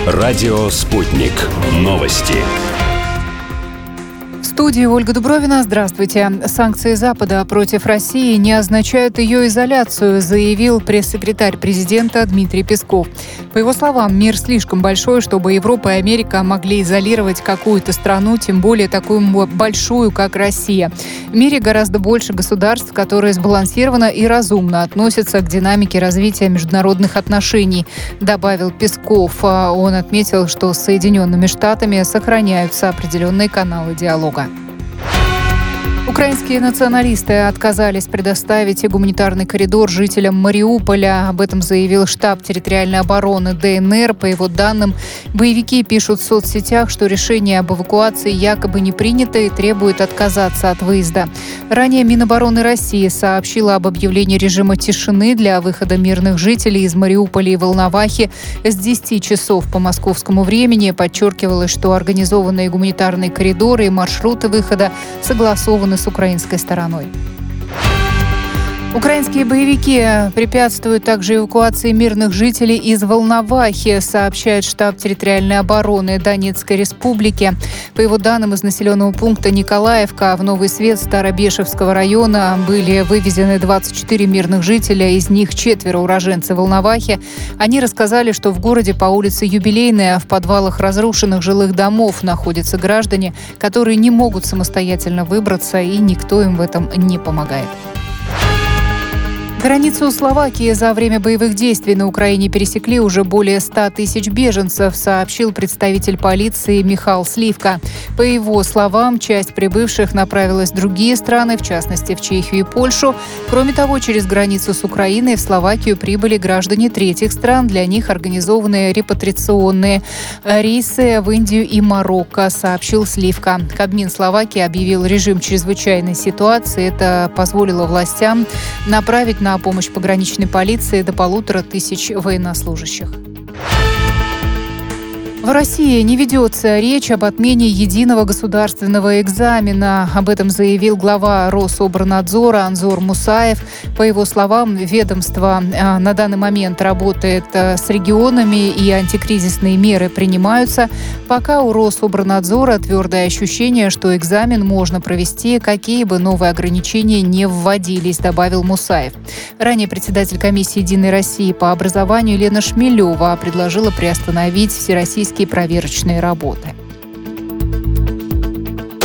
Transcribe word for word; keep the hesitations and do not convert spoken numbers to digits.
Радио «Спутник». Новости. В студии Ольга Дубровина. Здравствуйте. Санкции Запада против России не означают ее изоляцию, заявил пресс-секретарь президента Дмитрий Песков. По его словам, мир слишком большой, чтобы Европа и Америка могли изолировать какую-то страну, тем более такую большую, как Россия. В мире гораздо больше государств, которые сбалансированно и разумно относятся к динамике развития международных отношений, добавил Песков. Он отметил, что с Соединенными Штатами сохраняются определенные каналы диалога. Украинские националисты отказались предоставить гуманитарный коридор жителям Мариуполя. Об этом заявил штаб территориальной обороны ДНР. По его данным, боевики пишут в соцсетях, что решение об эвакуации якобы не принято и требует отказаться от выезда. Ранее Минобороны России сообщила об объявлении режима тишины для выхода мирных жителей из Мариуполя и Волновахи с десяти часов по московскому времени. Подчеркивалось, что организованные гуманитарные коридоры и маршруты выхода согласованы с украинской стороной. Украинские боевики препятствуют также эвакуации мирных жителей из Волновахи, сообщает штаб территориальной обороны Донецкой республики. По его данным, из населенного пункта Николаевка в Новый Свет Старобешевского района были вывезены двадцать четыре мирных жителя, из них четверо уроженцы Волновахи. Они рассказали, что в городе по улице Юбилейная в подвалах разрушенных жилых домов находятся граждане, которые не могут самостоятельно выбраться, и никто им в этом не помогает. Границу Словакии за время боевых действий на Украине пересекли уже более ста тысяч беженцев, сообщил представитель полиции Михаил Сливка. По его словам, часть прибывших направилась в другие страны, в частности в Чехию и Польшу. Кроме того, через границу с Украиной в Словакию прибыли граждане третьих стран. Для них организованы репатриационные рейсы в Индию и Марокко, сообщил Сливка. Кабмин Словакии объявил режим чрезвычайной ситуации. Это позволило властям направить на помощь пограничной полиции до полутора тысяч военнослужащих. В России не ведется речь об отмене единого государственного экзамена. Об этом заявил глава Рособорнадзора Анзор Мусаев. По его словам, ведомство на данный момент работает с регионами, и антикризисные меры принимаются. Пока у Рособорнадзора твердое ощущение, что экзамен можно провести, какие бы новые ограничения не вводились, добавил Мусаев. Ранее председатель комиссии «Единой России» по образованию Елена Шмелева предложила приостановить всероссийские проверочные работы.